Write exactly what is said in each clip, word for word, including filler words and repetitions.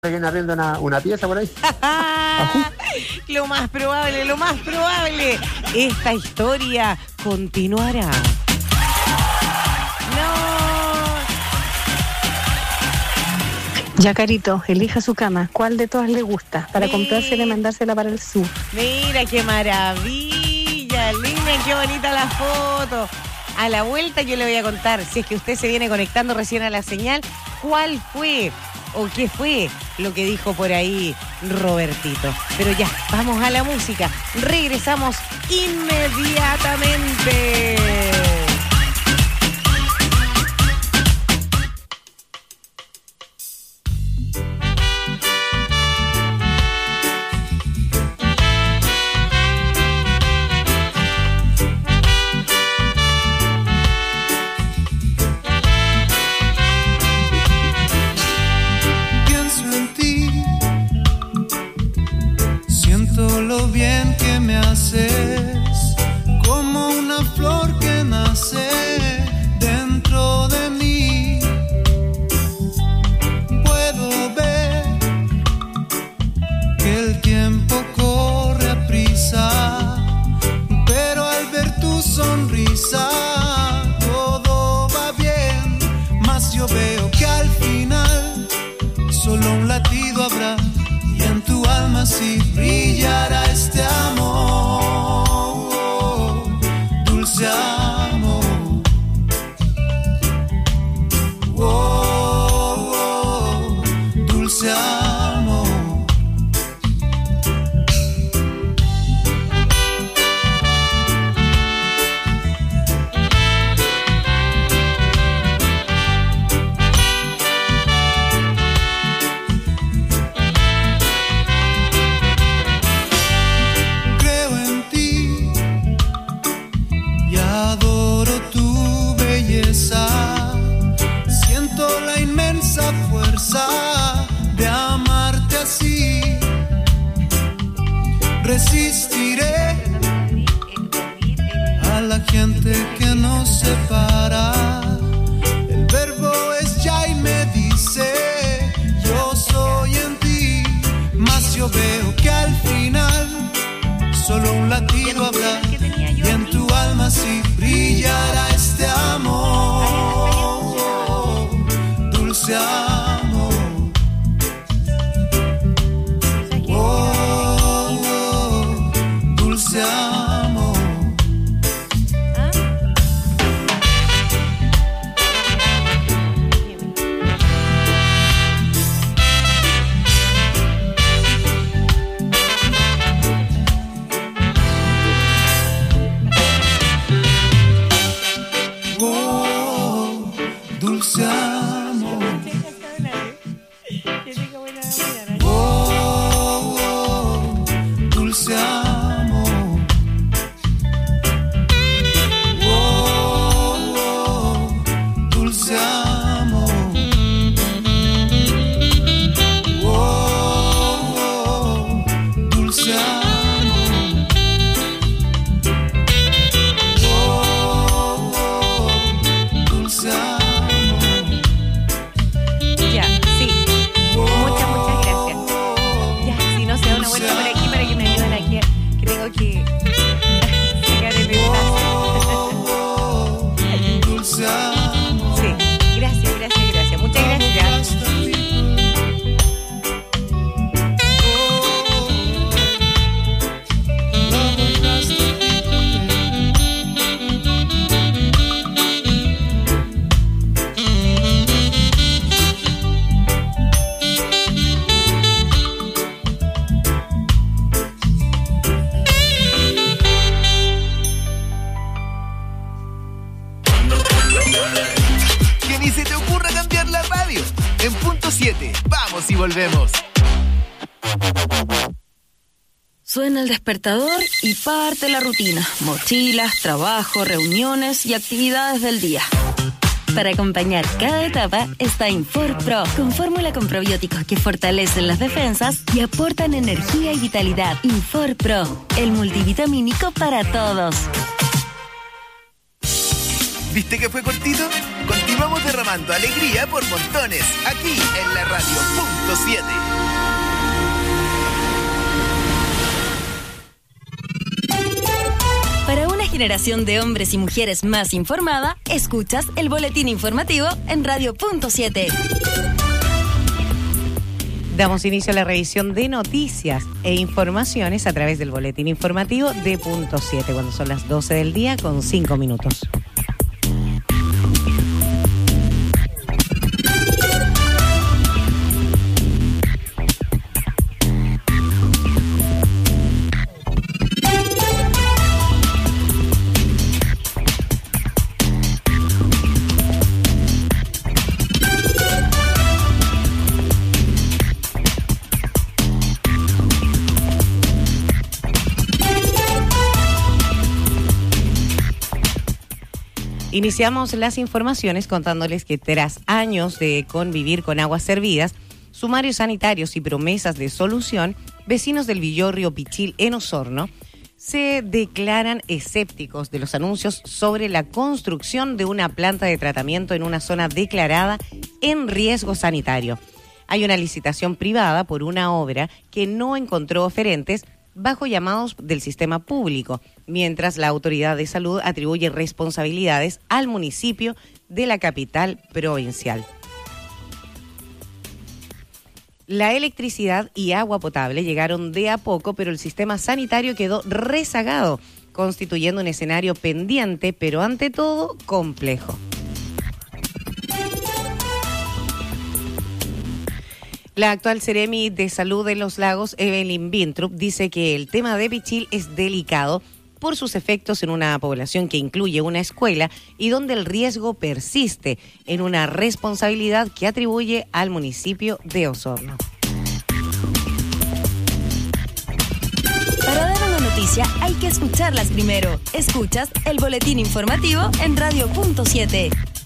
viene arriendo una, una pieza por ahí. Lo más probable, lo más probable. Esta historia continuará. No. Ya, Carito, elija su cama. ¿Cuál de todas le gusta? Para Sí. comprársela y mandársela para el sur. Mira qué maravilla, Lina, qué bonita la foto. A la vuelta yo le voy a contar, si es que usted se viene conectando recién a la señal, cuál fue o qué fue lo que dijo por ahí Robertito. Pero ya, vamos a la música. Regresamos inmediatamente. Lo bien que me haces, como una flor que nace dentro de mí. Puedo ver que el tiempo corre a prisa, pero al ver tu sonrisa todo va bien. Mas yo veo que al final solo un latido habrá, y en tu alma sí brillará este amor, dulce amor. Oh, oh, dulce amor. Siento la inmensa fuerza de amarte así. Resistiré a la gente que nos separa. El verbo es ya y me dice yo soy en ti. Mas yo veo que al final solo un latido habrá, y en tu alma sí brillará este amor, dulce amor. Oh, oh, dulce amor. Dulce amor. Oh, oh, dulce amor. Oh, oh, dulce amor. Oh, oh, dulce amor. Oh, oh, dulce amor. Que sacar el enlace. Sí, gracias, gracias, gracias. Muchas gracias. Que ni se te ocurra cambiar la radio. En punto siete, vamos y volvemos. Suena el despertador y parte la rutina. Mochilas, trabajo, reuniones y actividades del día. Para acompañar cada etapa está Infor Pro, con fórmula con probióticos que fortalecen las defensas y aportan energía y vitalidad. Infor Pro, el multivitamínico para todos. ¿Viste que fue cortito? Continuamos derramando alegría por montones, aquí en la radio punto siete. generación de hombres y mujeres más informada, escuchas el boletín informativo en Radio Punto siete. Damos inicio a la revisión de noticias e informaciones a través del boletín informativo de Punto siete, cuando son las doce del día con cinco minutos. Iniciamos las informaciones contándoles que tras años de convivir con aguas servidas, sumarios sanitarios y promesas de solución, vecinos del Villorrio Pichil en Osorno se declaran escépticos de los anuncios sobre la construcción de una planta de tratamiento en una zona declarada en riesgo sanitario. Hay una licitación privada por una obra que no encontró oferentes bajo llamados del sistema público, mientras la Autoridad de Salud atribuye responsabilidades al municipio de la capital provincial. La electricidad y agua potable llegaron de a poco, pero el sistema sanitario quedó rezagado, constituyendo un escenario pendiente, pero ante todo complejo. La actual Seremi de Salud de los Lagos, Evelyn Bintrup, dice que el tema de Pichil es delicado por sus efectos en una población que incluye una escuela y donde el riesgo persiste, en una responsabilidad que atribuye al municipio de Osorno. Para dar una noticia hay que escucharlas primero. Escuchas el boletín informativo en Radio Punto siete.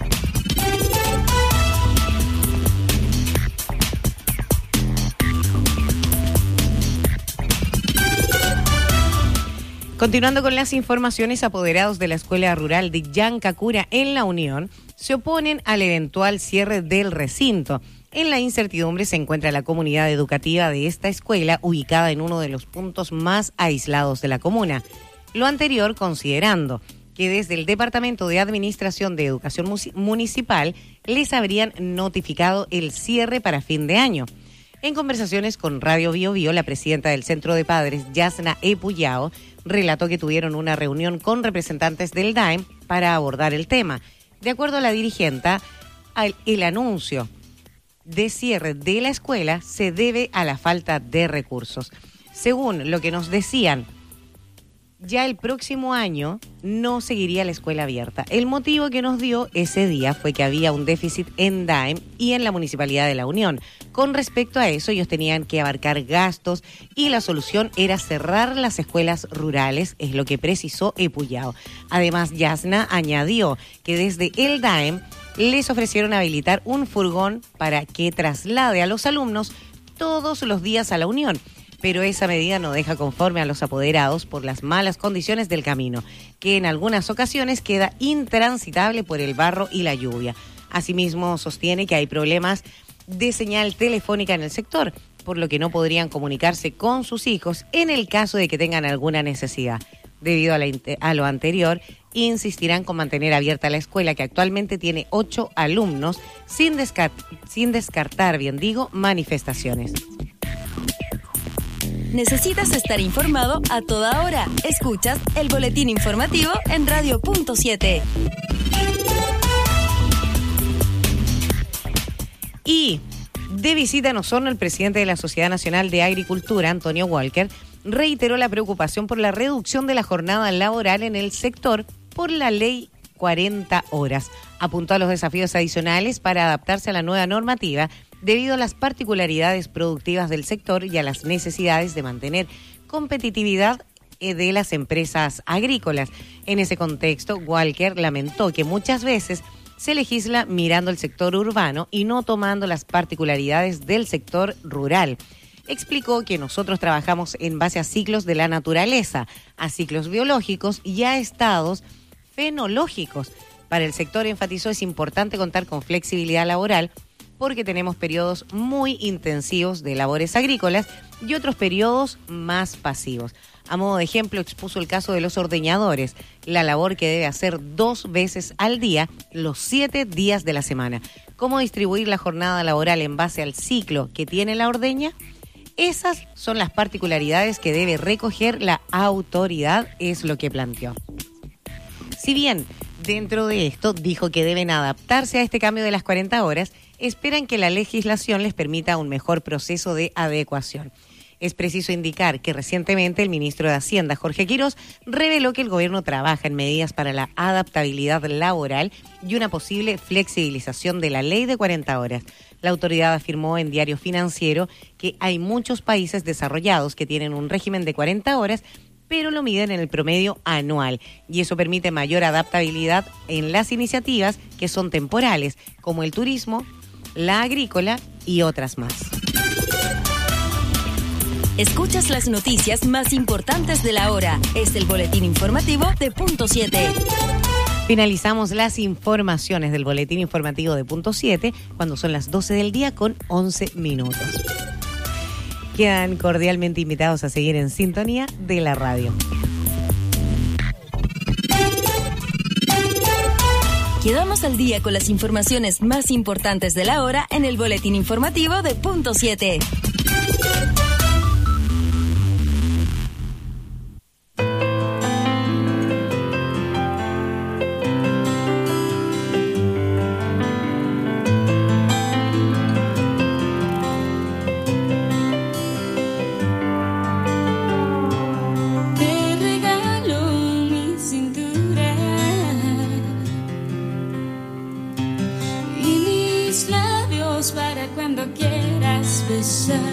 Continuando con las informaciones, apoderados de la Escuela Rural de Yancacura en La Unión se oponen al eventual cierre del recinto. En la incertidumbre se encuentra la comunidad educativa de esta escuela, ubicada en uno de los puntos más aislados de la comuna. Lo anterior considerando que desde el Departamento de Administración de Educación Municipal les habrían notificado el cierre para fin de año. En conversaciones con Radio Bio Bio, la presidenta del Centro de Padres, Yasna Epuyao, relató que tuvieron una reunión con representantes del D A E M para abordar el tema. De acuerdo a la dirigenta, el anuncio de cierre de la escuela se debe a la falta de recursos. Según lo que nos decían, ya el próximo año no seguiría la escuela abierta. El motivo que nos dio ese día fue que había un déficit en D A E M y en la Municipalidad de La Unión. Con respecto a eso, ellos tenían que abarcar gastos y la solución era cerrar las escuelas rurales, es lo que precisó Epuyao. Además, Yasna añadió que desde el D A E M les ofrecieron habilitar un furgón para que traslade a los alumnos todos los días a La Unión. Pero esa medida no deja conforme a los apoderados por las malas condiciones del camino, que en algunas ocasiones queda intransitable por el barro y la lluvia. Asimismo, sostiene que hay problemas de señal telefónica en el sector, por lo que no podrían comunicarse con sus hijos en el caso de que tengan alguna necesidad. Debido a, la, a lo anterior, insistirán con mantener abierta la escuela, que actualmente tiene ocho alumnos, sin, descart- sin descartar, bien digo, manifestaciones. Necesitas estar informado a toda hora. Escuchas el boletín informativo en Radio Punto siete. Y de visita en Osorno, el presidente de la Sociedad Nacional de Agricultura, Antonio Walker, reiteró la preocupación por la reducción de la jornada laboral en el sector por la ley cuarenta horas. Apuntó a los desafíos adicionales para adaptarse a la nueva normativa debido a las particularidades productivas del sector y a las necesidades de mantener competitividad de las empresas agrícolas. En ese contexto, Walker lamentó que muchas veces se legisla mirando el sector urbano y no tomando las particularidades del sector rural. Explicó que nosotros trabajamos en base a ciclos de la naturaleza, a ciclos biológicos y a estados fenológicos. Para el sector, enfatizó, es importante contar con flexibilidad laboral porque tenemos periodos muy intensivos de labores agrícolas y otros periodos más pasivos. A modo de ejemplo, expuso el caso de los ordeñadores, la labor que debe hacer dos veces al día, los siete días de la semana. ¿Cómo distribuir la jornada laboral en base al ciclo que tiene la ordeña? Esas son las particularidades que debe recoger la autoridad, es lo que planteó. Si bien dentro de esto dijo que deben adaptarse a este cambio de las cuarenta horas, esperan que la legislación les permita un mejor proceso de adecuación. Es preciso indicar que recientemente el ministro de Hacienda, Jorge Quirós, reveló que el gobierno trabaja en medidas para la adaptabilidad laboral y una posible flexibilización de la ley de cuarenta horas. La autoridad afirmó en Diario Financiero que hay muchos países desarrollados que tienen un régimen de cuarenta horas, pero lo miden en el promedio anual, y eso permite mayor adaptabilidad en las iniciativas que son temporales, como el turismo, la agrícola y otras más. Escuchas las noticias más importantes de la hora. Es el boletín informativo de Punto siete. Finalizamos las informaciones del boletín informativo de Punto siete cuando son las doce del día con once minutos. Quedan cordialmente invitados a seguir en sintonía de la radio. Quedamos al día con las informaciones más importantes de la hora en el boletín informativo de Punto siete. Para cuando quieras besar.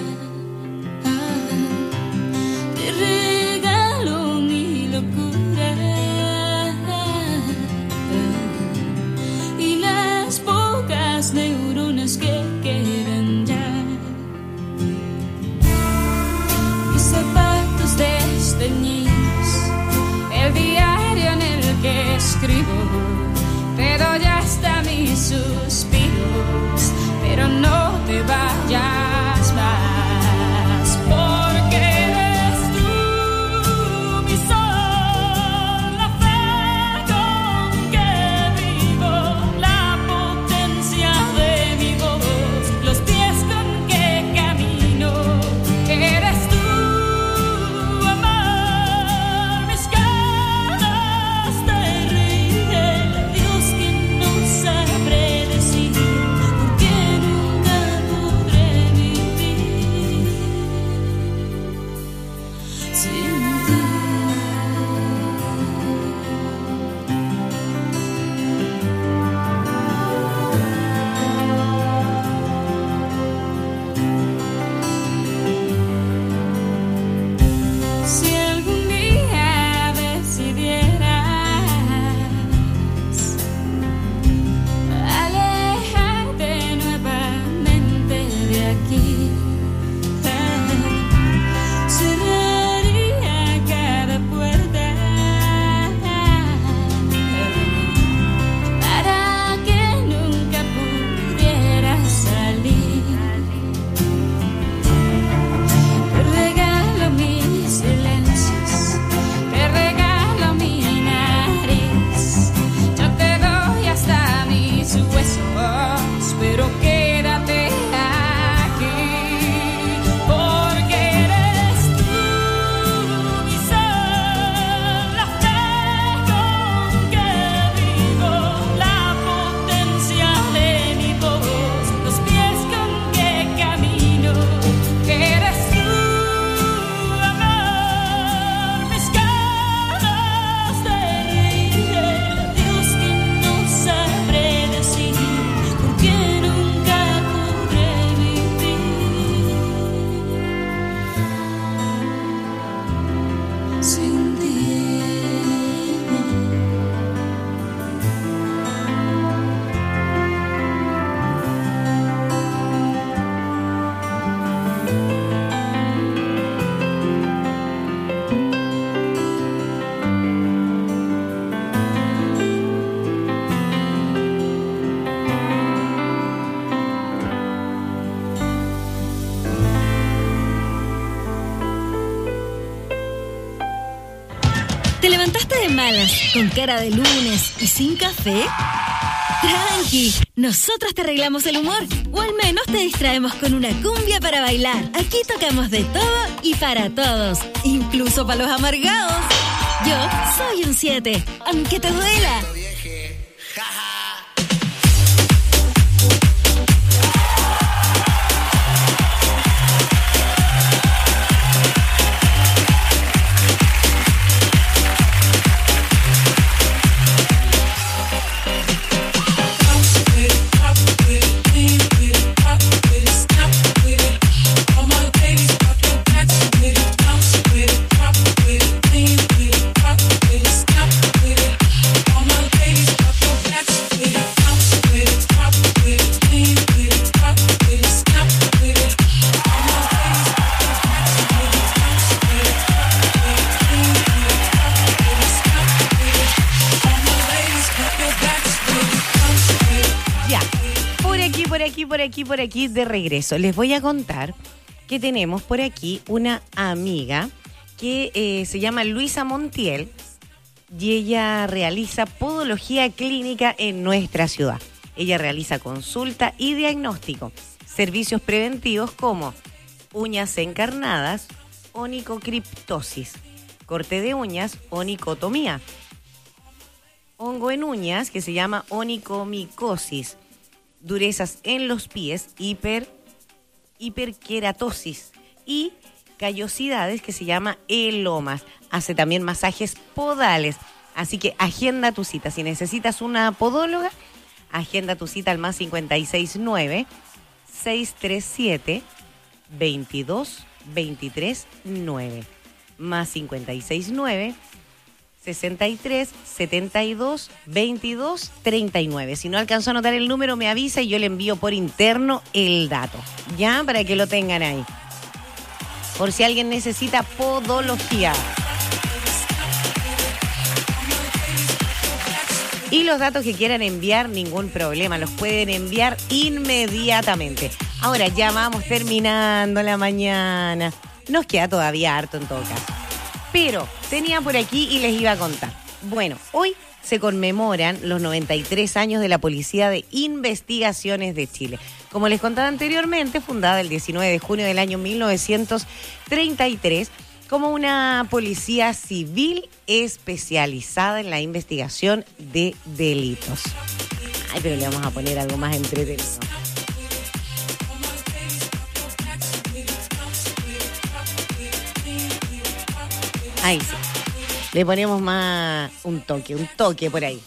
¿Te levantaste de malas, con cara de lunes y sin café? Tranqui, nosotros te arreglamos el humor, o al menos te distraemos con una cumbia para bailar. Aquí tocamos de todo y para todos, incluso para los amargados. Yo soy un siete, aunque te duela. Por aquí, por aquí, de regreso. Les voy a contar que tenemos por aquí una amiga que eh, se llama Luisa Montiel y ella realiza podología clínica en nuestra ciudad. Ella realiza consulta y diagnóstico, servicios preventivos como uñas encarnadas, onicocriptosis, corte de uñas, onicotomía, hongo en uñas que se llama onicomicosis, durezas en los pies, hiper, hiperkeratosis y callosidades que se llama elomas. Hace también masajes podales. Así que agenda tu cita. Si necesitas una podóloga, agenda tu cita al más cincuenta y seis nueve, seiscientos treinta y siete, veintidós, veintitrés, nueve. Más cincuenta y seis nueve, sesenta y tres, setenta y dos, veintidós, treinta y nueve. Si no alcanzó a anotar el número, me avisa y yo le envío por interno el dato. Ya, para que lo tengan ahí. Por si alguien necesita podología. Y los datos que quieran enviar, ningún problema. Los pueden enviar inmediatamente. Ahora ya vamos terminando la mañana. Nos queda todavía harto en todo caso. Pero tenía por aquí y les iba a contar. Bueno, hoy se conmemoran los noventa y tres años de la Policía de Investigaciones de Chile. Como les contaba anteriormente, fundada el diecinueve de junio del año mil novecientos treinta y tres como una policía civil especializada en la investigación de delitos. Ay, pero le vamos a poner algo más entretenido. Ahí sí. Le ponemos más un toque, un toque por ahí.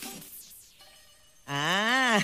Ah.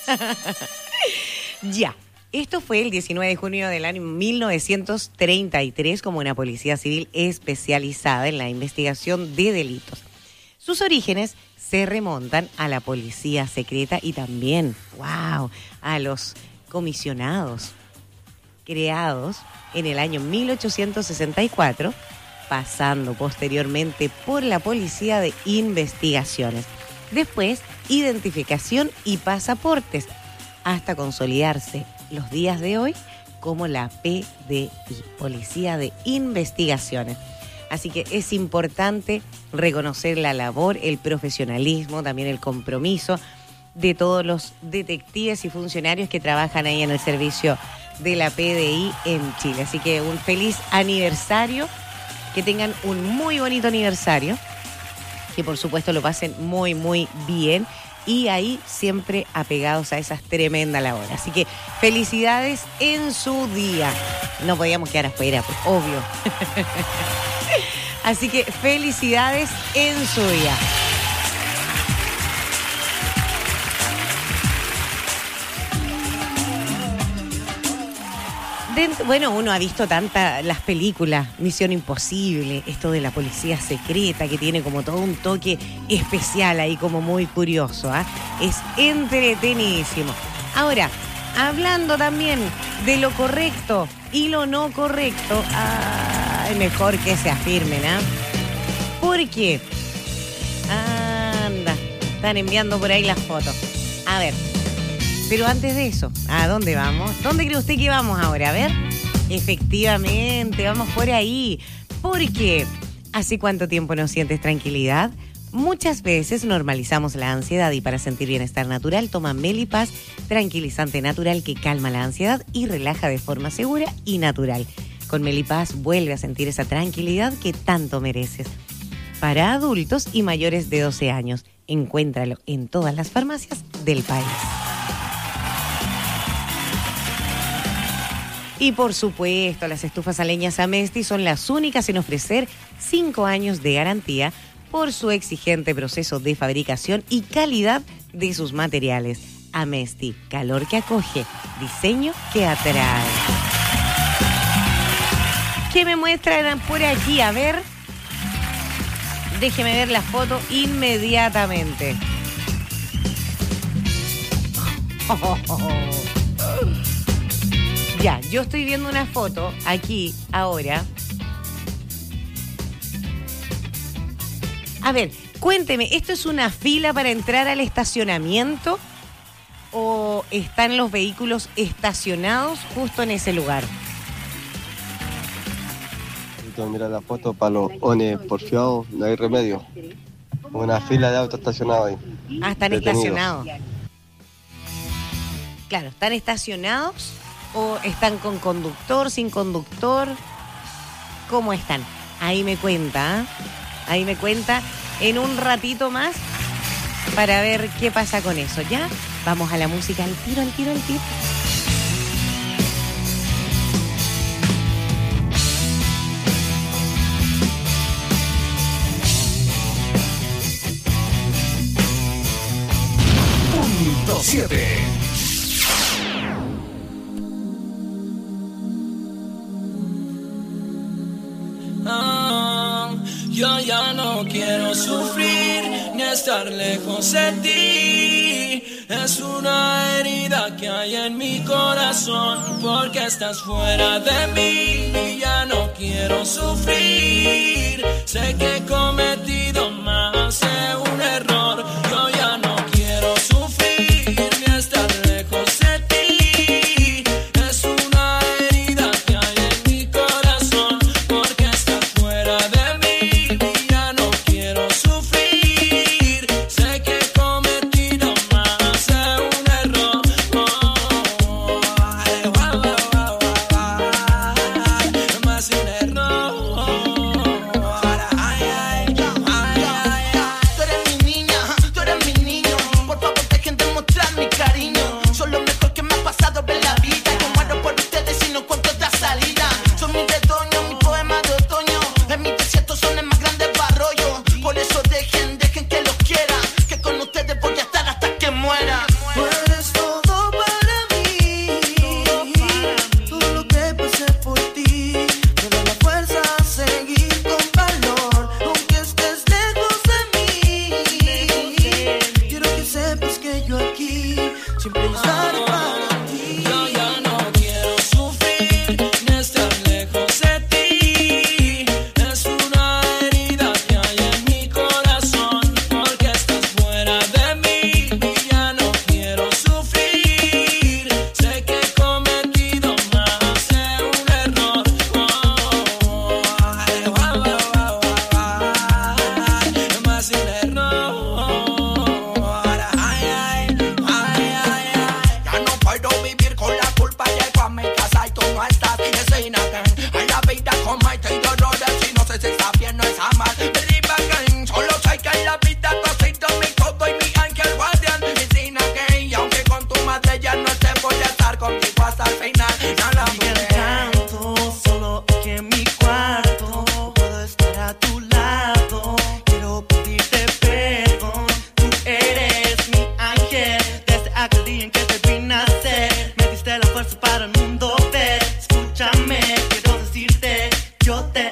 Ya. Esto fue el diecinueve de junio del año mil novecientos treinta y tres como una policía civil especializada en la investigación de delitos. Sus orígenes se remontan a la policía secreta y también, wow, a los comisionados creados en el año mil ochocientos sesenta y cuatro, pasando posteriormente por la Policía de Investigaciones. Después, identificación y pasaportes, hasta consolidarse los días de hoy como la P D I, Policía de Investigaciones. Así que es importante reconocer la labor, el profesionalismo, también el compromiso de todos los detectives y funcionarios que trabajan ahí en el servicio de la P D I en Chile. Así que un feliz aniversario. Que tengan un muy bonito aniversario, que por supuesto lo pasen muy, muy bien y ahí siempre apegados a esas tremendas labores. Así que felicidades en su día. No podíamos quedar afuera, pues, obvio. Así que felicidades en su día. Dentro, bueno, uno ha visto tantas las películas, Misión Imposible, esto de la policía secreta que tiene como todo un toque especial ahí, como muy curioso, ¿eh? Es entretenidísimo. Ahora, hablando también de lo correcto y lo no correcto, ay, mejor que se afirmen, ¿ah? ¿eh? ¿Por qué? Anda, están enviando por ahí las fotos. A ver. Pero antes de eso, ¿a dónde vamos? ¿Dónde cree usted que vamos ahora? A ver, efectivamente, vamos por ahí. Porque ¿Hace cuánto tiempo no sientes tranquilidad? Muchas veces normalizamos la ansiedad y para sentir bienestar natural toma Melipaz, tranquilizante natural que calma la ansiedad y relaja de forma segura y natural. Con Melipaz vuelve a sentir esa tranquilidad que tanto mereces. Para adultos y mayores de doce años, encuéntralo en todas las farmacias del país. Y por supuesto, las estufas a leñas Amesti son las únicas en ofrecer cinco años de garantía por su exigente proceso de fabricación y calidad de sus materiales. Amesti, calor que acoge, diseño que atrae. ¿Qué me muestran por aquí? A ver, déjeme ver la foto inmediatamente. Oh, oh, oh. Ya, yo estoy viendo una foto aquí, ahora. A ver, cuénteme, ¿esto es una fila para entrar al estacionamiento o están los vehículos estacionados justo en ese lugar? Mira la foto, para los ones porfiados, no hay remedio. Una fila de autos estacionados ahí. Ah, están detenidos. estacionados. Claro, ¿están estacionados o están con conductor, sin conductor? ¿Cómo están? Ahí me cuenta, ¿eh? Ahí me cuenta en un ratito más para ver qué pasa con eso. ¿Ya? Vamos a la música, al tiro, al tiro, al tiro. Punto siete. Yo ya no quiero sufrir ni estar lejos de ti. Es una herida que hay en mi corazón porque estás fuera de mí y ya no quiero sufrir. Sé que he cometido más de un error. Yo ya no quiero sufrir ni estar lejos de ti. Es una herida que hay en mi corazón porque estás fuera de mí. Para el mundo ver, escúchame, quiero decirte, yo te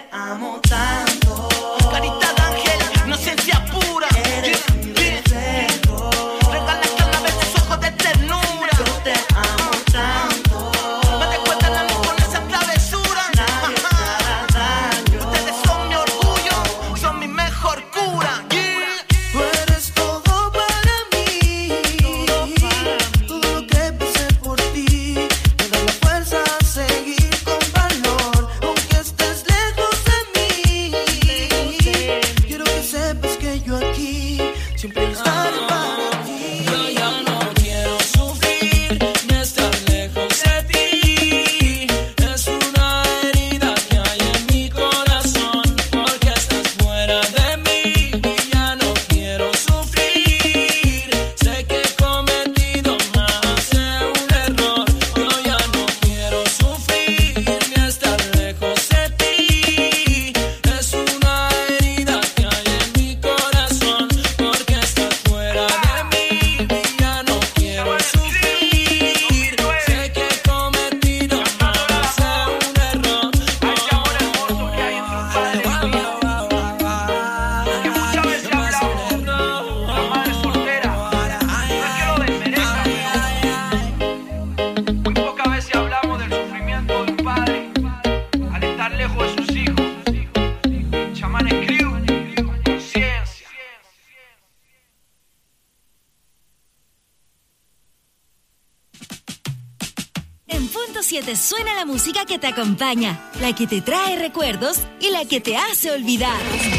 siete suena la música que te acompaña, la que te trae recuerdos y la que te hace olvidar.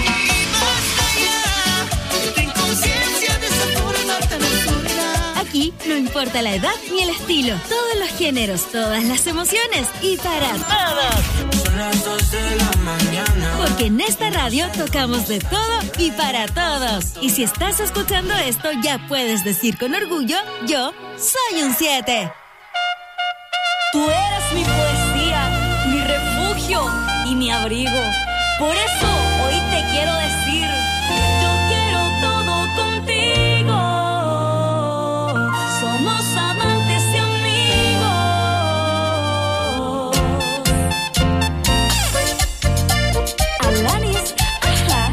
Aquí no importa la edad ni el estilo, todos los géneros, todas las emociones y para todos. Son las dos de la mañana. Porque en esta radio tocamos de todo y para todos. Y si estás escuchando esto, ya puedes decir con orgullo, yo soy un siete. Tú eres mi poesía, mi refugio y mi abrigo. Por eso hoy te quiero decir, yo quiero todo contigo. Somos amantes y amigos. Alanis, ajá.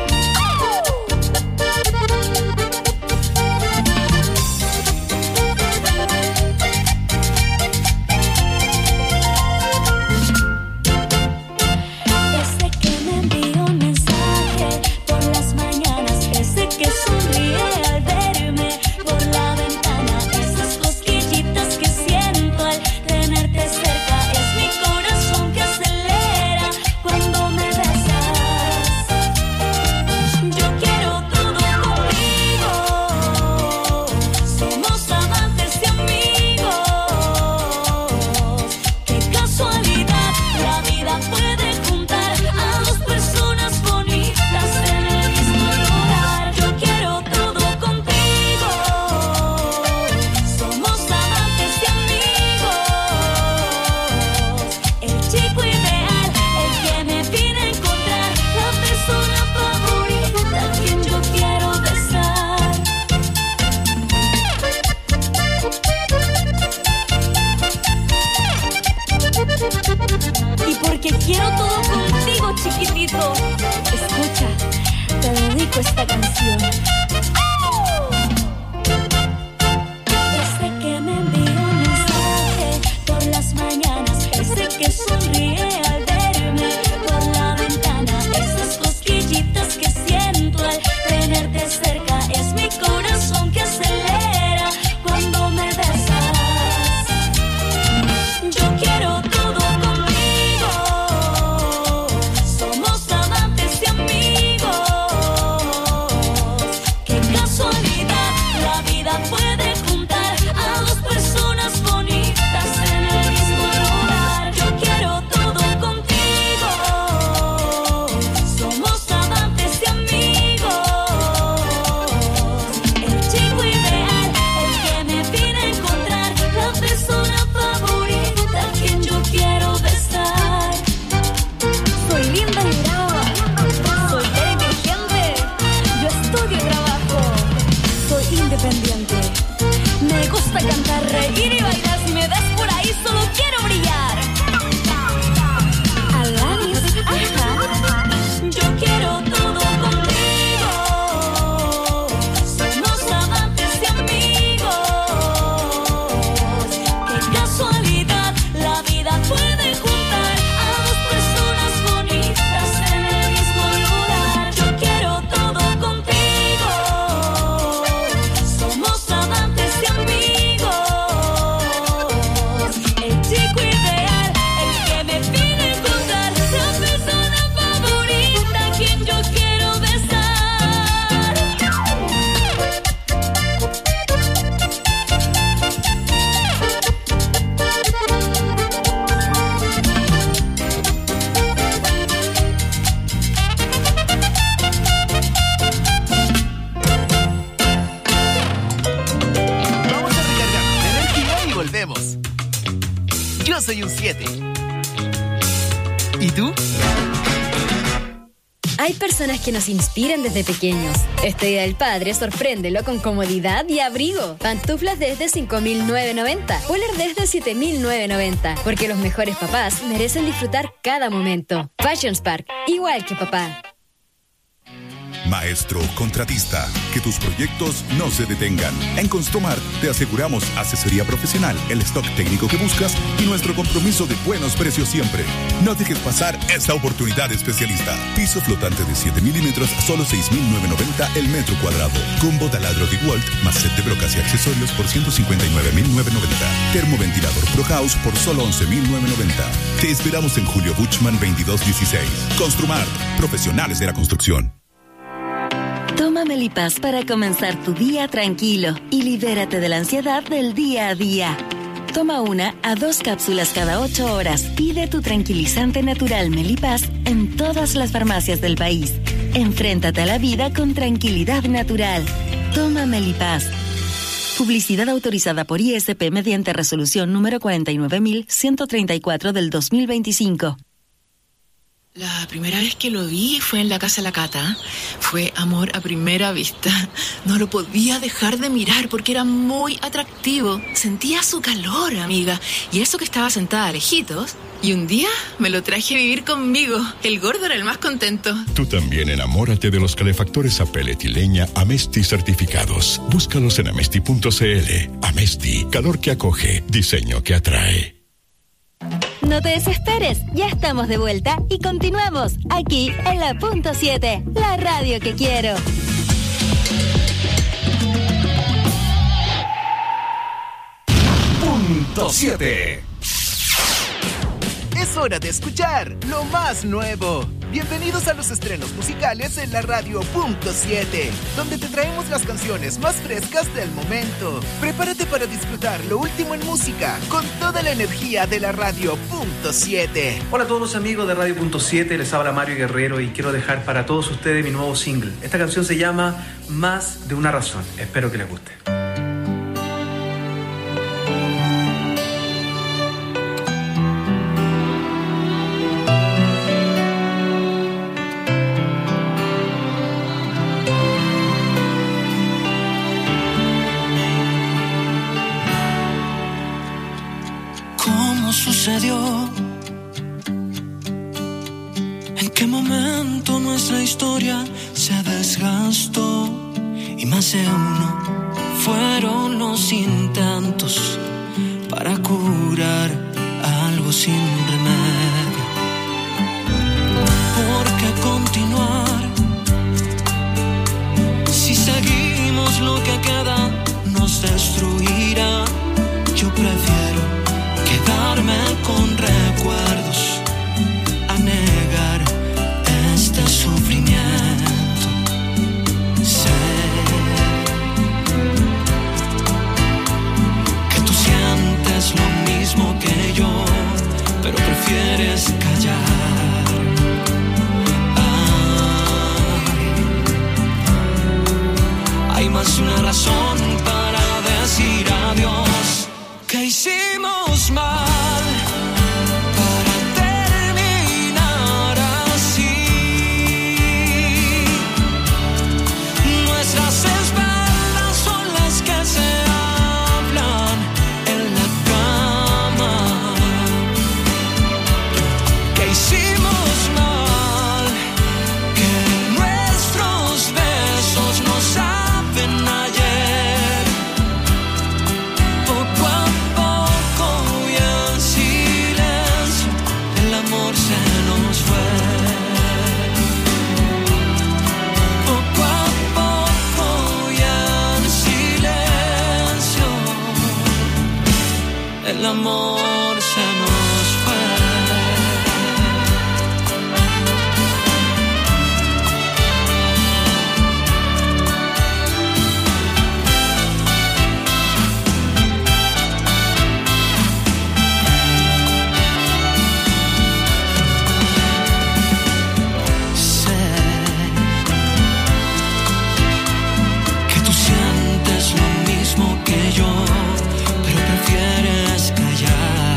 Ese que me envió un mensaje por las mañanas, ese que sonríe al verme por la ventana, esas cosquillitas que siento al tenerte cerca, es mi corazón que acelera cuando me besas. Yo quiero todo contigo, somos amantes y amigos. Qué casualidad, la vida puede juntar a dos personas bonitas en el mismo lugar. Yo quiero todo contigo, somos amantes y amigos. El chico ideal, el que me vine a encontrar, la persona favorita, quien yo quiero besar. Y porque quiero todo contigo, chiquitito, escucha, te dedico esta canción. Ese que me envió un mensaje por las mañanas, ese que sonríe al verme por la ventana, esas cosquillitas que siento al tenerte cerca, es mi corazón que acelera cuando me besas. Yo quiero todo contigo, somos amantes y amigos. Qué casualidad, la vida puede juntar a dos personas bonitas en el mismo lugar. Yo quiero todo contigo, somos amantes y amigos. El chico ideal, el que me vine a encontrar, la persona favorita, quien yo quiero besar. Soy linda y brava, soy inteligente, yo estudio y trabajo, soy independiente. Me gusta cantar, reír y bailar, si me ves por ahí solo quiero brillar. Alanis, ajá. Yo quiero todo contigo, somos amantes y amigos. Qué casualidad, la vida puede juntar a dos personas bonitas en el mismo lugar. Yo quiero todo contigo, somos amantes y amigos. El chico ideal, el que me vine a encontrar, la persona favorita, quien yo quiero besar. Vamos a recargar energía y volvemos. Yo soy un siete. ¿Y tú? Hay personas que nos inspiran desde pequeños. Este Día del Padre, sorpréndelo con comodidad y abrigo. Pantuflas desde cinco mil novecientos noventa. Poler desde siete mil novecientos noventa. Porque los mejores papás merecen disfrutar cada momento. Fashion Spark, igual que papá. Maestro contratista, que tus proyectos no se detengan. En Construmart te aseguramos asesoría profesional, el stock técnico que buscas y nuestro compromiso de buenos precios siempre. No dejes pasar esta oportunidad especialista. Piso flotante de siete milímetros a solo seis mil novecientos noventa el metro cuadrado. Combo taladro DeWalt más set de brocas y accesorios por ciento cincuenta y nueve mil novecientos noventa. Termoventilador ProHouse por solo once mil novecientos noventa. Te esperamos en Julio Buchmann veintidós dieciséis. Construmart, profesionales de la construcción. Toma Melipaz para comenzar tu día tranquilo y libérate de la ansiedad del día a día. Toma una a dos cápsulas cada ocho horas. Pide tu tranquilizante natural Melipaz en todas las farmacias del país. Enfréntate a la vida con tranquilidad natural. Toma Melipaz. Publicidad autorizada por I S P mediante resolución número cuarenta y nueve mil ciento treinta y cuatro del dos mil veinticinco. La primera vez que lo vi fue en la casa de la Cata. Fue amor a primera vista. No lo podía dejar de mirar porque era muy atractivo. Sentía su calor, amiga. Y eso que estaba sentada a lejitos. Y un día me lo traje a vivir conmigo. El gordo era el más contento. Tú también enamórate de los calefactores a pellet y leña Amesti certificados. Búscalos en amesti punto c l. Amesti, calor que acoge, diseño que atrae. No te desesperes, ya estamos de vuelta y continuamos aquí en la punto siete, la radio que quiero. Punto siete. Es hora de escuchar lo más nuevo. Bienvenidos a los estrenos musicales en la radio Punto siete, donde te traemos las canciones más frescas del momento. Prepárate para disfrutar lo último en música con toda la energía de la radio Punto siete. Hola a todos los amigos de Radio Punto siete, les habla Mario Guerrero y quiero dejar para todos ustedes mi nuevo single. Esta canción se llama Más de una razón. Espero que les guste. Sucedió? ¿En qué momento nuestra historia se desgastó? Y más de uno fueron los intentos para curar algo sin remedio. ¿Por qué continuar? Si seguimos, lo que queda nos destruirá. Yo prefiero quedarme con recuerdos a negar este sufrimiento. Sé que tú sientes lo mismo que yo, pero prefieres callar. Ay, hay más de una razón para decir adiós. ¿Qué hicimos mal para terminar así? Nuestras espaldas son las que se hablan en la cama. ¿Qué hicimos mal? Que nuestros besos no saben ayer. Poco a se nos fue. Poco a poco y en silencio el amor se nos fue. Que yo, pero prefieres callar.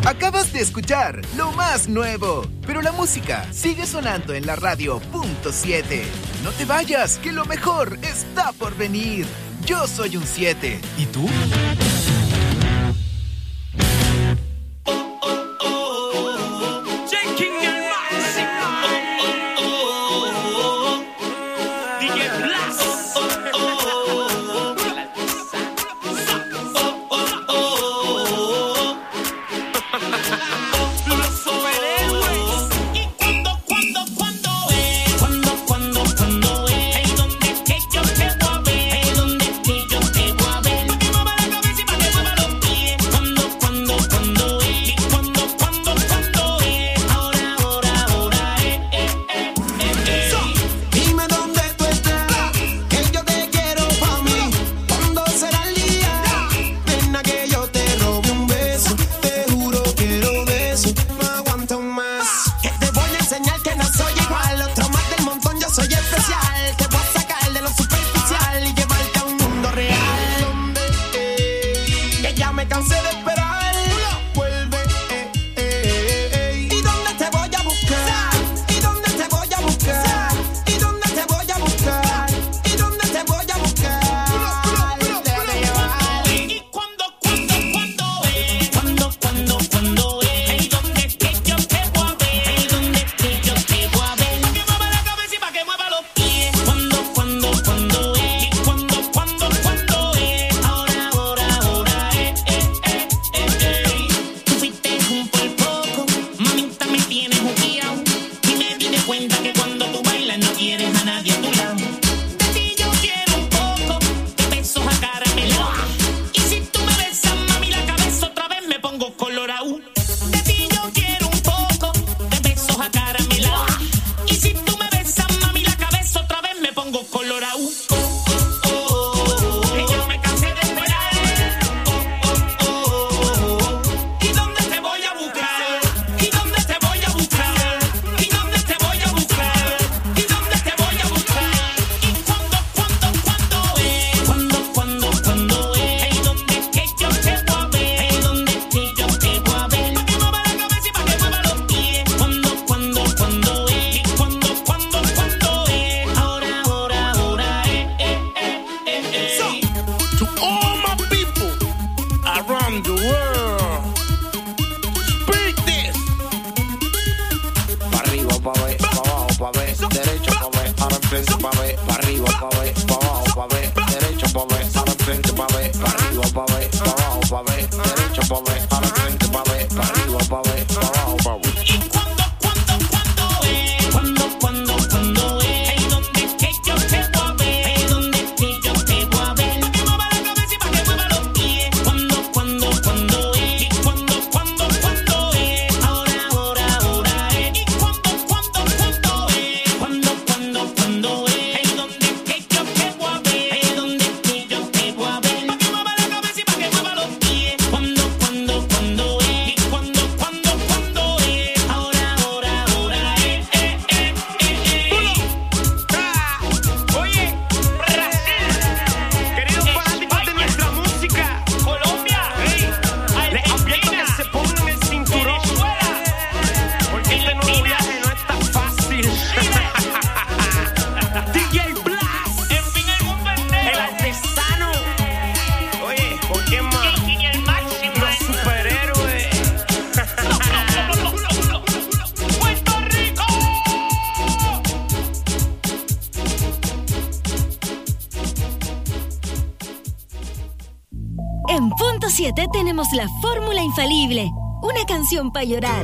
Acabas de escuchar lo más nuevo, pero la música sigue sonando en la radio punto siete. No te vayas, que lo mejor está por venir. Yo soy un siete. ¿Y tú? En Punto siete tenemos la fórmula infalible. Una canción para llorar.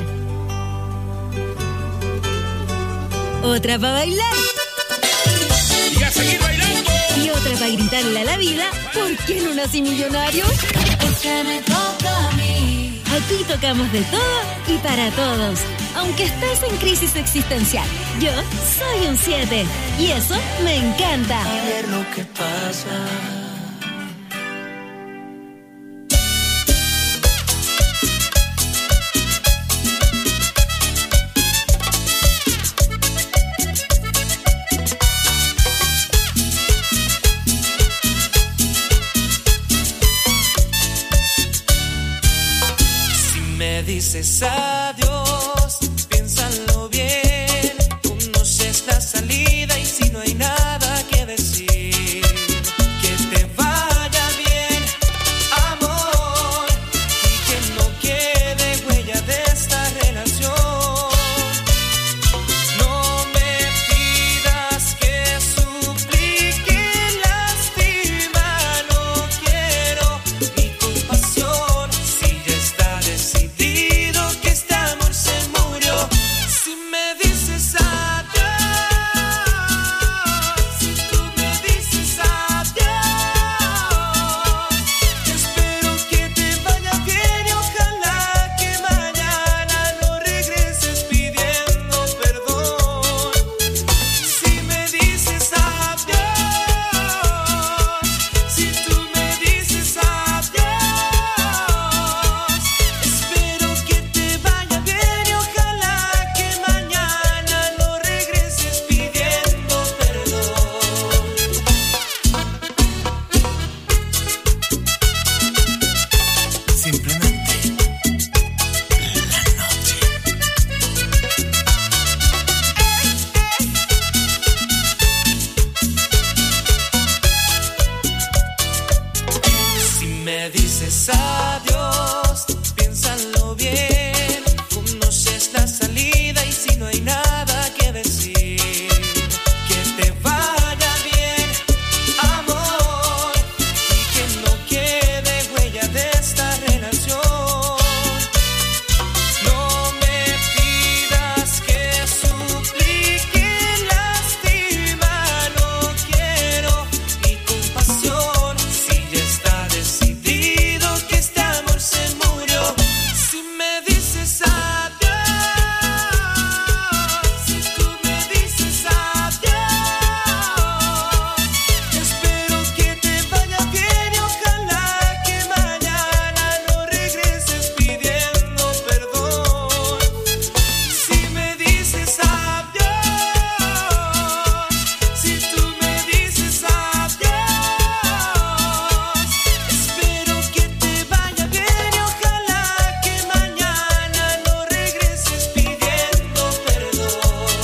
Otra para bailar. Y a seguir bailando. Y otra para gritarle a la vida, ¿por qué no nací millonario? Porque me toca a mí. Aquí tocamos de todo y para todos. Aunque estés en crisis existencial, yo soy un siete. Y eso me encanta. A ver lo que pasa. dices adiós, piénsalo bien. Conoces la salida y si no hay nada que decir, que te vaya bien, amor, y que no quede huella de esta relación. No me pidas que suplique, lástima, no quiero ni compasión. Si ya está decidido que este amor se murió, si me dices adiós, si tú me dices adiós, espero que te vaya bien y ojalá que mañana no regreses pidiendo perdón. Si me dices adiós, si tú me dices adiós, espero que te vaya bien y ojalá que mañana no regreses pidiendo perdón. Simplemente la noche. Si me dices adiós, piénsalo bien. Conoces la salida y si no hay nada que decir, que te vaya bien, amor, y que no quede huella de esta relación. No me pidas que suplique, lástima, no quiero ni compasión. Si ya está decidido que este amor se murió, si me dices adiós, si tú me dices adiós, espero que te vaya bien y ojalá que mañana no regreses pidiendo perdón. Si me dices adiós, si tú me dices adiós, espero que te vaya bien y ojalá que mañana no regreses pidiendo perdón.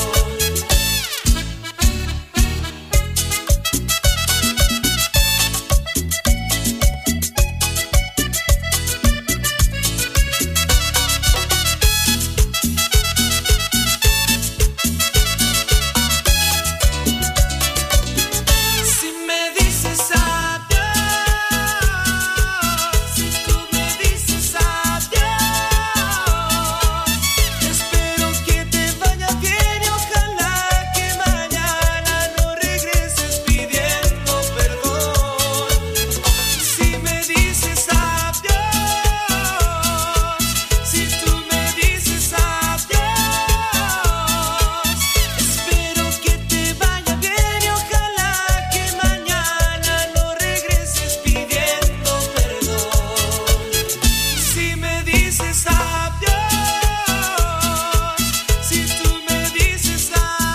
Si me dices adiós, si tú me dices adiós, espero que te vaya bien y ojalá que mañana no regreses pidiendo perdón. Si me dices adiós, si tú me dices adiós, espero que te vaya bien y ojalá que mañana no regreses pidiendo perdón. Si me dices adiós, si tú me dices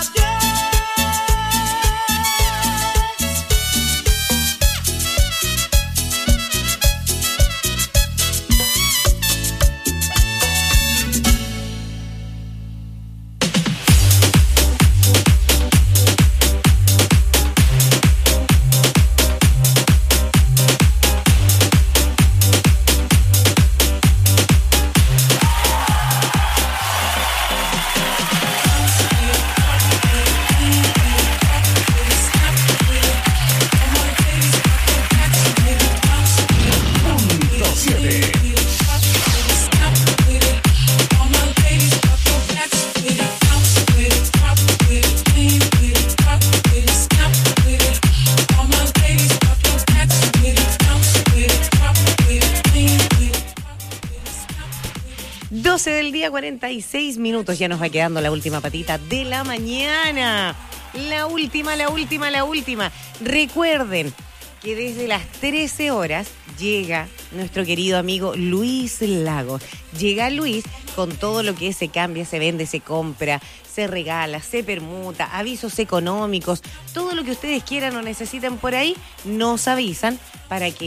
doce del día, cuarenta y seis minutos. Ya nos va quedando la última patita de la mañana. La última, la última, la última. Recuerden que desde las trece horas llega nuestro querido amigo Luis Lagos. Llega Luis con todo lo que se cambia, se vende, se compra, se regala, se permuta, avisos económicos, todo lo que ustedes quieran o necesiten por ahí, nos avisan para que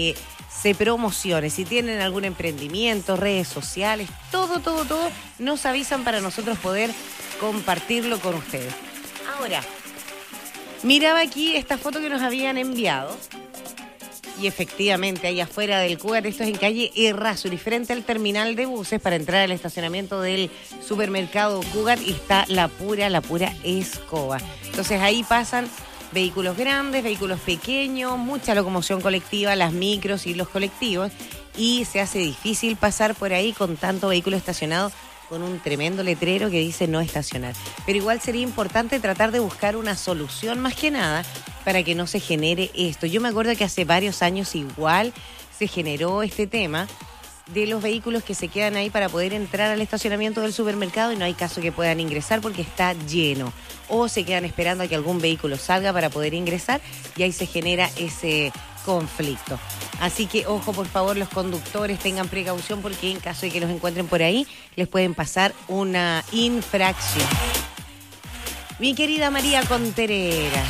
se promocione. Si tienen algún emprendimiento, redes sociales, todo, todo, todo, nos avisan para nosotros poder compartirlo con ustedes. Ahora, miraba aquí esta foto que nos habían enviado. Y efectivamente, ahí afuera del Cougar, esto es en calle Errázuriz, frente al terminal de buses para entrar al estacionamiento del supermercado Cougar, y está la pura, la pura escoba. Entonces ahí pasan vehículos grandes, vehículos pequeños, mucha locomoción colectiva, las micros y los colectivos, y se hace difícil pasar por ahí con tanto vehículo estacionado, con un tremendo letrero que dice no estacionar. Pero igual sería importante tratar de buscar una solución, más que nada, para que no se genere esto. Yo me acuerdo que hace varios años igual se generó este tema de los vehículos que se quedan ahí para poder entrar al estacionamiento del supermercado y no hay caso que puedan ingresar porque está lleno. O se quedan esperando a que algún vehículo salga para poder ingresar y ahí se genera ese conflicto. Así que ojo, por favor, los conductores tengan precaución porque en caso de que los encuentren por ahí les pueden pasar una infracción. Mi querida María Conterera.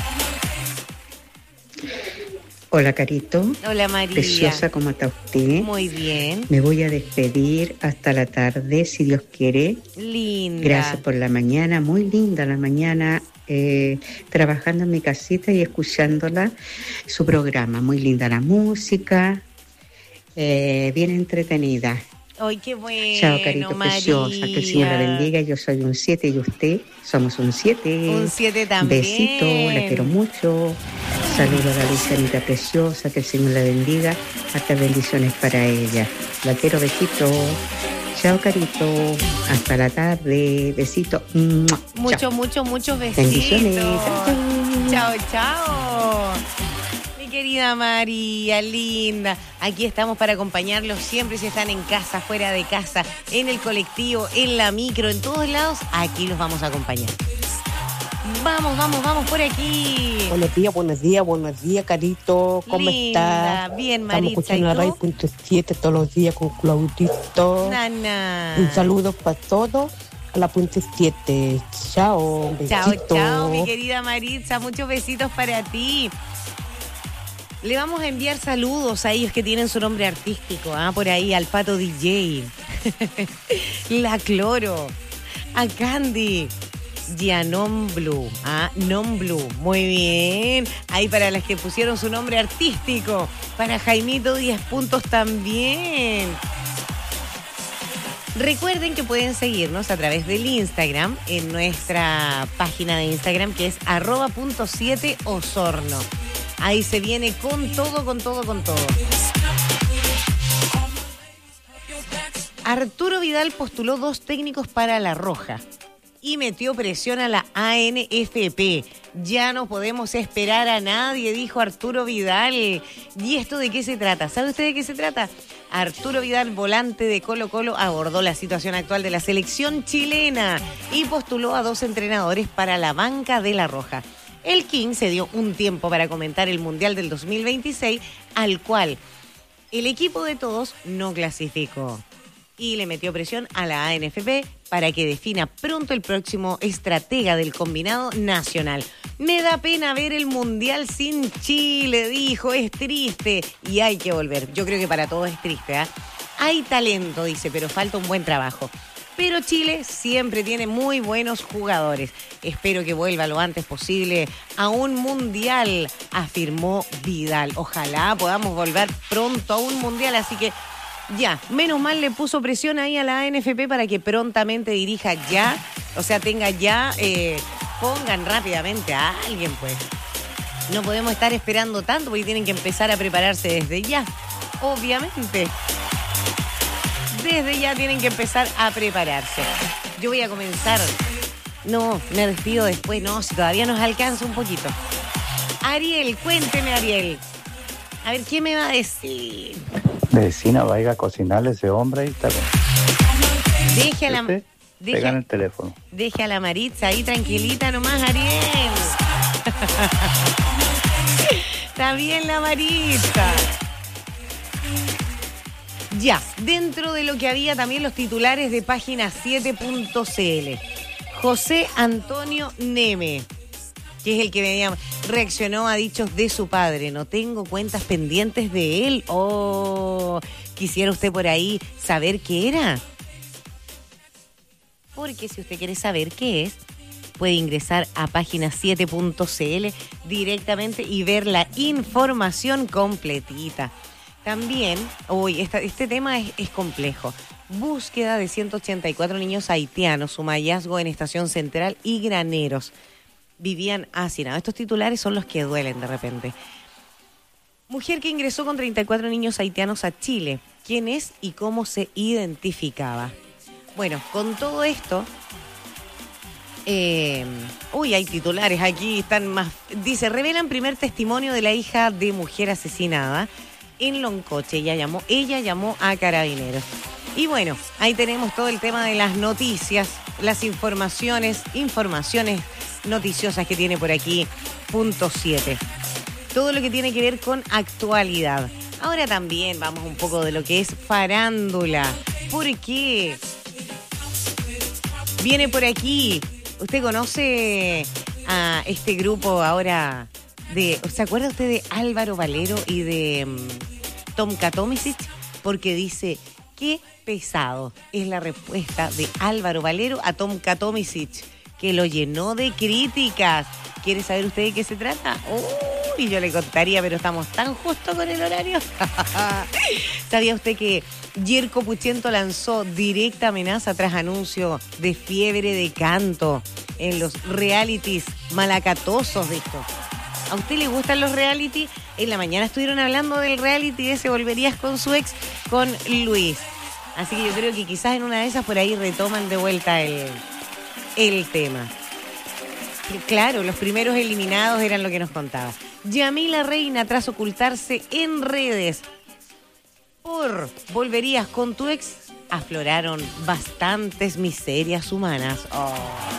Hola, Carito. Hola, María. Preciosa, ¿cómo está usted? Muy bien. Me voy a despedir hasta la tarde, si Dios quiere. Linda. Gracias por la mañana, muy linda la mañana, eh, trabajando en mi casita y escuchándola, su programa. Muy linda la música, eh, bien entretenida. Ay, qué bueno, Chao, Carito, María. preciosa, que el Señor la bendiga. Yo soy un siete y usted somos un siete. Un siete también. Besito, la quiero mucho. Saludos a la Lucianita preciosa, que el Señor la bendiga. Hasta bendiciones para ella. La quiero, besito. Chao, Carito. Hasta la tarde. Besito. Muchos, chao. muchos, muchos besitos. Bendiciones. Chao, chao. Mi querida María, linda. Aquí estamos para acompañarlos siempre, si están en casa, fuera de casa, en el colectivo, en la micro, en todos lados. Aquí los vamos a acompañar. Vamos, vamos, vamos por aquí. Buenos días, buenos días, buenos días, Carito. ¿Cómo Linda, estás? bien, Estamos Maritza, escuchando ¿y la tú? radio punto siete todos los días con Claudito. Nana. Un saludo para todos a la punto siete. Chao, Chao, besito. chao, mi querida Maritza. Muchos besitos para ti. Le vamos a enviar saludos a ellos que tienen su nombre artístico, ¿ah? Por ahí, al Pato D J, la Cloro, a Candy y a Non Blue, ¿ah? Non Blue, muy bien. Ahí para las que pusieron su nombre artístico, para Jaimito diez puntos también. Recuerden que pueden seguirnos a través del Instagram, en nuestra página de Instagram que es arroba punto siete Osorno. Ahí se viene con todo, con todo, con todo. Arturo Vidal postuló dos técnicos para La Roja y metió presión a la A N F P. Ya no podemos esperar a nadie, dijo Arturo Vidal. ¿Y esto de qué se trata? ¿Sabe usted de qué se trata? Arturo Vidal, volante de Colo Colo, abordó la situación actual de la selección chilena y postuló a dos entrenadores para la banca de La Roja. El King se dio un tiempo para comentar el Mundial del dos mil veintiséis, al cual el equipo de todos no clasificó. Y le metió presión a la A N F P para que defina pronto el próximo estratega del combinado nacional. Me da pena ver el Mundial sin Chile, dijo, es triste y hay que volver. Yo creo que para todos es triste, ¿eh? Hay talento, dice, pero falta un buen trabajo. Pero Chile siempre tiene muy buenos jugadores. Espero que vuelva lo antes posible a un mundial, afirmó Vidal. Ojalá podamos volver pronto a un mundial, así que ya, menos mal le puso presión ahí a la A N F P para que prontamente dirija ya, o sea, tenga ya, eh, pongan rápidamente a alguien, pues. No podemos estar esperando tanto porque tienen que empezar a prepararse desde ya, obviamente. Desde ya tienen que empezar a prepararse. Yo voy a comenzar. No, me despido después. No, si todavía nos alcanza un poquito. Ariel, cuénteme, Ariel. A ver, ¿qué me va a decir? Vecina, vaya a cocinarle ese hombre ahí. Está bien. Deje a la... ¿Este? Deje, Pegan el teléfono. Deje a la Maritza ahí tranquilita nomás, Ariel. Está bien la Maritza. Ya, dentro de lo que había también los titulares de página siete punto c l. José Antonio Neme, que es el que veníamos. reaccionó a dichos de su padre. No tengo cuentas pendientes de él. Oh, ¿quisiera usted por ahí saber qué era? Porque si usted quiere saber qué es, puede ingresar a página siete punto c l directamente y ver la información completita. También, uy, esta, este tema es, es complejo. Búsqueda de ciento ochenta y cuatro niños haitianos, suma hallazgo en Estación Central y Graneros. Vivían hacinados. Estos titulares son los que duelen de repente. Mujer que ingresó con treinta y cuatro niños haitianos a Chile. ¿Quién es y cómo se identificaba? Bueno, con todo esto... Eh, uy, hay titulares aquí, están más... Dice, revelan primer testimonio de la hija de mujer asesinada en Loncoche. Ella llamó, ella llamó a Carabineros. Y bueno, ahí tenemos todo el tema de las noticias, las informaciones, informaciones noticiosas que tiene por aquí, punto siete. Todo lo que tiene que ver con actualidad. Ahora también vamos un poco de lo que es farándula. ¿Por qué? Viene por aquí. ¿Usted conoce a este grupo ahora de... ¿Se acuerda usted de Álvaro Valero y de um, Tomka Tomisic? Porque dice, qué pesado es la respuesta de Álvaro Valero a Tomka Tomisic, que lo llenó de críticas. ¿Quiere saber usted de qué se trata? Uy, yo le contaría, pero estamos tan justo con el horario. ¿Sabía usted que Yerko Puchento lanzó directa amenaza tras anuncio de fiebre de canto en los realities malacatosos de esto? ¿A usted le gustan los reality? En la mañana estuvieron hablando del reality de Se Volverías con su ex, con Luis. Así que yo creo que quizás en una de esas por ahí retoman de vuelta el, el tema. Claro, los primeros eliminados eran lo que nos contaba. Yamila Reina, tras ocultarse en redes por Volverías con tu ex, afloraron bastantes miserias humanas. Oh.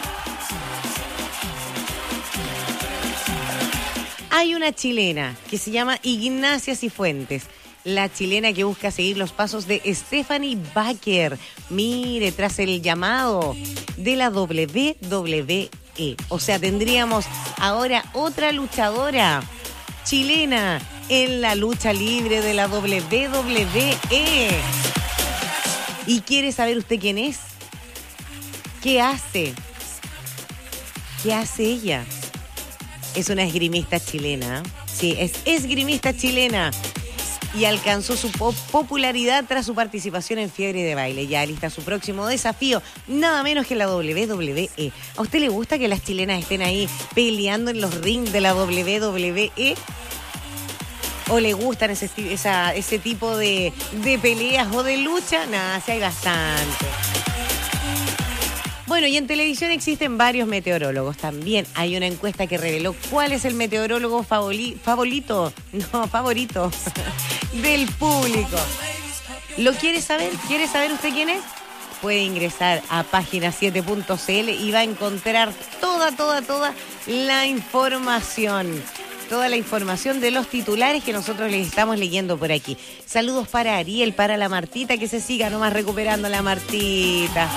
Hay una chilena que se llama Ignacia Cifuentes, la chilena que busca seguir los pasos de Stephanie Baker. Mire, tras el llamado de la doble u doble u E. O sea, tendríamos ahora otra luchadora chilena en la lucha libre de la doble u doble u E. ¿Y quiere saber usted quién es? ¿Qué hace? ¿Qué hace ella? Es una esgrimista chilena. Sí, es esgrimista chilena. Y alcanzó su po- popularidad tras su participación en Fiebre de Baile. Ya lista su próximo desafío, nada menos que la doble u doble u E. ¿A usted le gusta que las chilenas estén ahí peleando en los rings de la doble u doble u E? ¿O le gustan ese, esa, ese tipo de, de peleas o de lucha? Nada, sí hay bastante. Bueno, y en televisión existen varios meteorólogos también. Hay una encuesta que reveló cuál es el meteorólogo favori- favorito, no, favorito del público. ¿Lo quiere saber? ¿Quiere saber usted quién es? Puede ingresar a página siete punto c l y va a encontrar toda, toda, toda la información. Toda la información de los titulares que nosotros les estamos leyendo por aquí. Saludos para Ariel, para la Martita, que se siga nomás recuperando la Martita.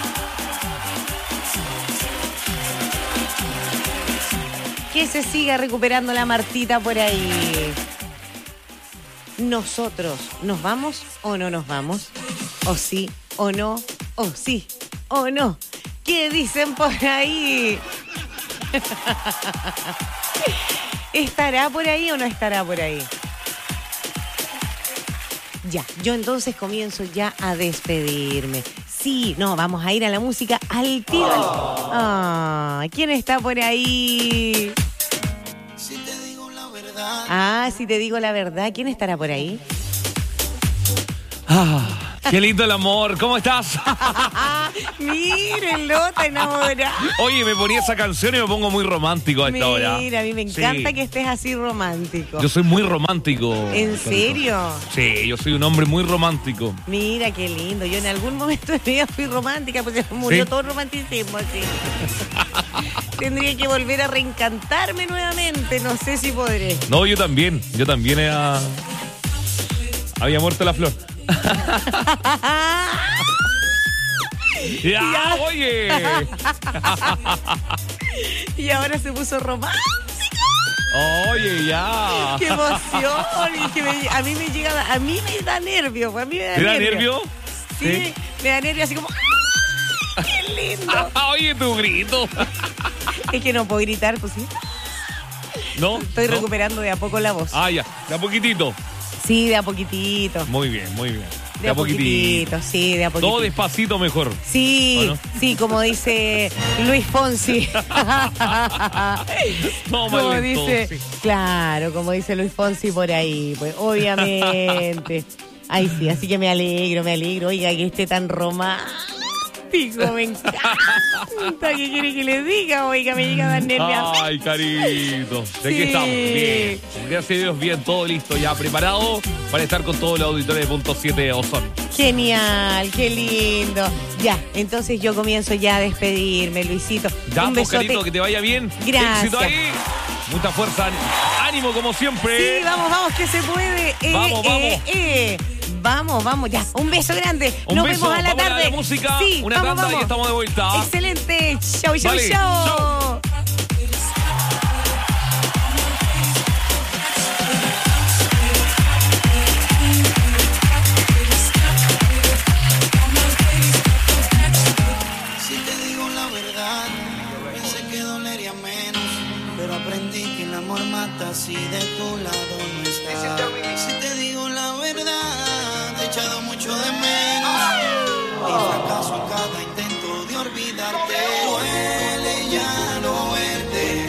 Que se siga recuperando la Martita por ahí. ¿Nosotros nos vamos o no nos vamos? ¿O sí o no? ¿O sí o no? ¿Qué dicen por ahí? ¿Estará por ahí o no estará por ahí? Ya, yo entonces comienzo ya a despedirme. Sí, no, vamos a ir a la música al tiro. Oh. Ah, ¿quién está por ahí? Si te digo la verdad. Ah, si te digo la verdad, ¿quién estará por ahí? Ah, qué lindo el amor. ¿Cómo estás? Mírenlo, está enamorado. Oye, me ponía esa canción y me pongo muy romántico a esta Mira, hora. Mira, a mí me encanta sí. que estés así romántico. Yo soy muy romántico. ¿En serio? Sí, yo soy un hombre muy romántico. Mira, qué lindo. Yo en algún momento de mi vida fui romántica, pues se murió ¿Sí? todo el romanticismo, así. Tendría que volver a reencantarme nuevamente. No sé si podré. No, yo también. Yo también era... había muerto la flor. Ya, ya, oye. Y ahora se puso romántico. Oye, ya. ¡Qué emoción! Y que me- a mí me llega, a mí me da nervio, pues, a mí me da ¿Te da nervio. nervio? Sí, Sí. me da nervio así como ¡ah! ¡Qué lindo! Oye, tu grito. Es que no puedo gritar, pues sí. ¿No? Estoy ¿No? recuperando de a poco la voz. Ah, ya. De a poquitito. Sí, de a poquitito. Muy bien, muy bien. De a poquitito, sí, de a poquitito. Todo despacito mejor. Sí, ¿O no? sí, como dice Luis Fonsi. No, más como lento, dice, sí. claro, como dice Luis Fonsi por ahí, pues, obviamente. Ay, sí, así que me alegro, me alegro. Oiga, que esté tan romántico, me encanta. ¿Qué quiere que le diga? Oiga, me llega a dar nervios. Ay, carito. De aquí Sí. estamos. Bien. Gracias a Dios, bien, todo listo, ya preparado para estar con todos los auditores de Punto siete Ozón. Genial, qué lindo. Ya, entonces yo comienzo ya a despedirme, Luisito. Ya, Un pues, besote. carito, que te vaya bien. Gracias. Éxito ahí. Mucha fuerza, ánimo como siempre. Sí, vamos, vamos, que se puede. Eh, Vamos, vamos. eh, eh. Vamos, vamos, ya. Un beso grande. Un Nos beso, vemos a la vamos a tarde. la música, Sí, una vamos, tanda vamos. y estamos de vuelta. Excelente. Chau, chau, Vale, chau. Si te digo la verdad, pensé que dolería menos, pero aprendí que el amor mata si de tu lado no está. Si te digo la verdad, he echado mucho de menos y fracaso en cada intento de olvidarte. Duele ya no verte,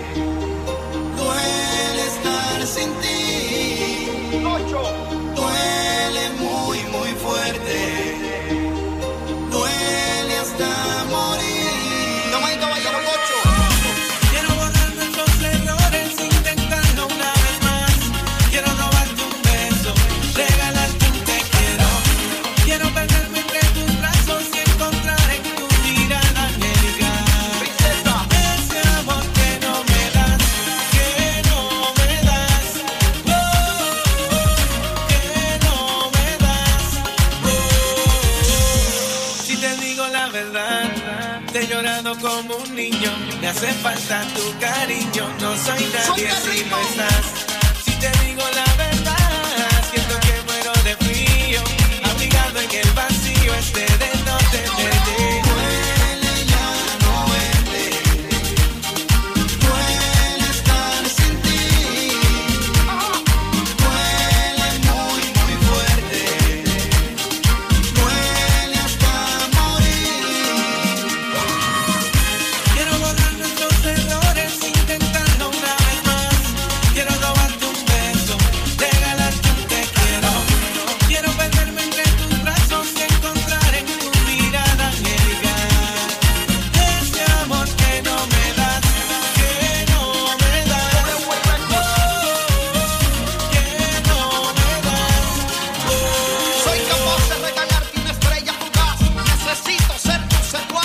duele estar sin ti, duele muy muy fuerte. Duele hasta morir. No hay caballero cocho. Quiero borrar nuestros errores, intentarlo una vez más. Quiero robarte un beso, regalarte un te quiero. Quiero perderme entre tus brazos y encontrar en tu mirada angelical. Ese amor que no me das, que no me das, oh, que no me das, oh. Si te digo la verdad, te he llorado como un niño. Me hace falta tu cariño. No soy nadie si no estás. Si te digo la